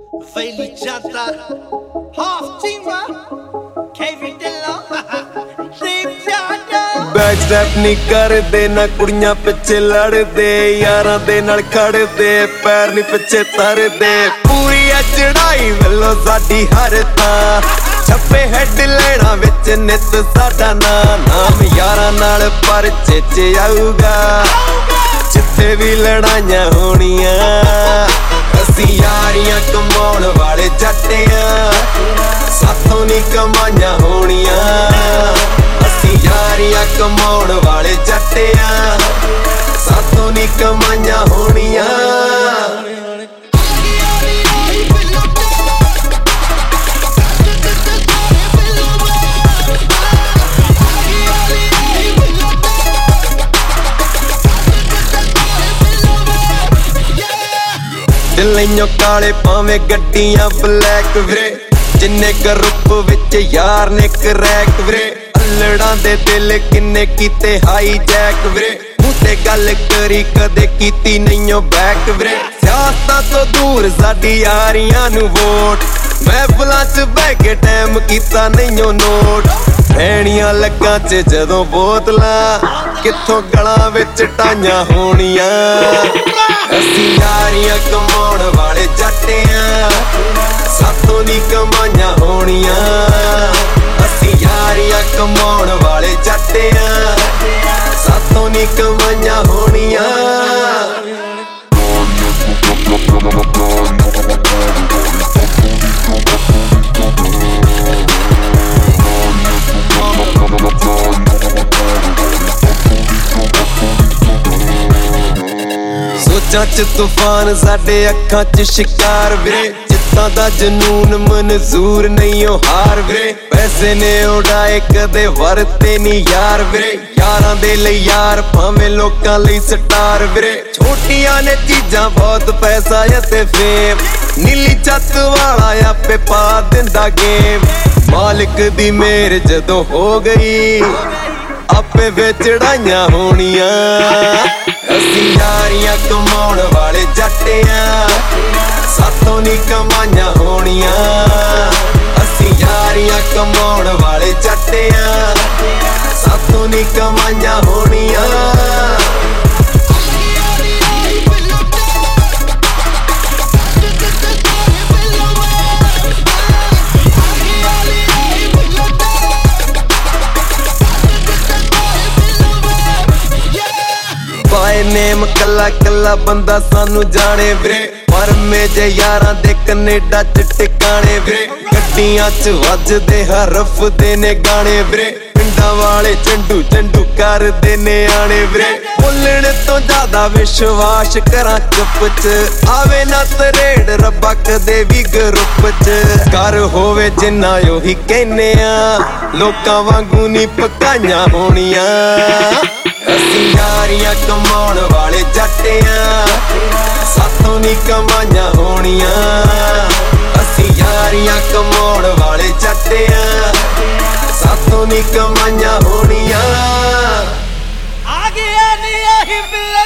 Vaili Jata, half teamer, KV Dilla, Deep Jata. Back step नहीं करदे ना कुड़ियां पिछे लड़दे यारां दे नाल खड़दे पैर नहीं पिछे तरदे पूरी है चढ़ाई वल्लों साडी हर थां छप्पे हेड लेना विच नित साडा नाम यारां नाल परचे च आऊगा जिथे भी लड़ाइयां होणियां असीं यारियां कमाउण वाले जट्टे आ साथों नहीं कमाइयां होणियां असीं यारियां कमाउण वाले जट्टे आ साथों नहीं कमाइयां होणियां दिल्लियों काले पावे गड्डियां ब्लैक वीरे जिन्ने ग्रुप विच यार ने क्रैक वीरे अल्लड़ां दे दिल किन्ने कीते हाई जैक वीरे मुते गल करी कदे कीती नहींओ बैक वीरे सियासतां तो दूर साडी यारियां नू वोट महफिलां च बह के टाइम कीता नहींओ नोट भैणियां लग्गां च जदों बोतलां कित्थों गलां विच टाइयां होणियां असीं यारियां कमाउण वाले जट्टे आ साथों नहीं कमाइयां होणियां असीं यारियां कमाउण वाले जट्टे आ साथों नहीं कमाइयां होणियां सोचां च तूफान साडे अखां च शिकार वीरे जित्तां दा जनून मंजूर नहीं ओ हार वीरे पैसे ने उड़ाए कदे वरते नी यार वीरे यारां दे लई यार भावें लोकां लई स्टार वीरे छोटियां ने चीजां बहुत पैसा ते फेम नीली छत वाला आपे पा दिंदा गेम मालिक दी मेहर जदों हो गई आपे वे चढ़ाइयां होणियां असीं यारियां कमाउण वाले जट्टे आ साथों नहीं कमाइयां होणियां असीं यारियां कमाउण वाले जट्टे आ साथों नहीं कमाइयां होणियां बाय नेम कला कला बंदा सानू जाने वीरे पर मेजे यारां दे कनेडा च टिकाणे वीरे गड्डियां च वजदे हरफ दे ने गाने वीरे पिंडां वाले चंडू चंडू कर दे ने आने वीरे बोलण तो ज्यादा विश्वास करा चुप च आवे ना तरेड़ रब्बा कदे भी ग्रुप च कर होवे जिन्ना ओही कहने आ लोकां वांगू नी पकाइयां होणियां असीं यारियां कमाउण वाले जट्टे आ साथों नहीं कमाइयां होणियां असीं यारियां कमाउण वाले जट्टे आ साथों नहीं कमाइयां होणियां आ गया नी आही बिल्ला